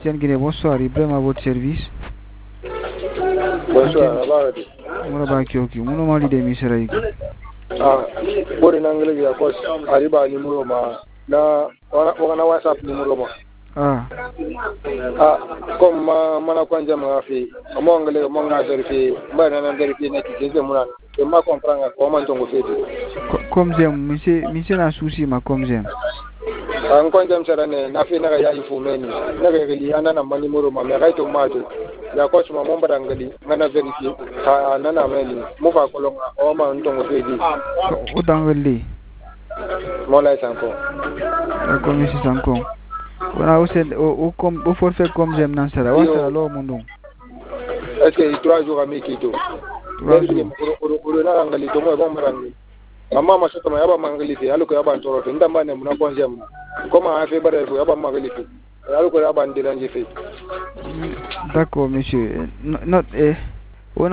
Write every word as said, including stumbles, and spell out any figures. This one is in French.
Tiens Guinée, bonsoir, Ibrahim à votre service. Bonsoir, Abarati. Muna ba kyoki, muna mali de misira yiki. Ah, bori nangele ya kos ariba ni muro ma na wana wana WhatsApp ni muro ma. Ah. Ah, comme ma mana kwanja ma fi, mo ngale mo nga verifie, mba na verifie na kije muna. E ma comprendre ko man tongo feti. Comme j'aime, monsieur, monsieur na souci ma comme j'aime. An kwanja msara ne na fi na ga ya ifumeni. Na ga gali ana na mani muro ma me ga to mato. Ya ko ma mo mbara ngali ngana verifie ha nana meli mo fa kolonga o ma ntongo feti. O dangali. Mola sanko. D'accord, monsieur Sanko. On a aussi au comme au forfait comme j'aime nan sara. Wa sara lo mundo. Est-ce que trois jours ami kito? Trois jours. Uro na ngali to mo mbara ngali. Mama masoto ma yaba mangali fi aluko yaba ntoro fi ndamba ne muna konje mu. Koma afi bare fu yaba mangali fi. Aluko yaba ndira nje fi. D'accord, monsieur. Not eh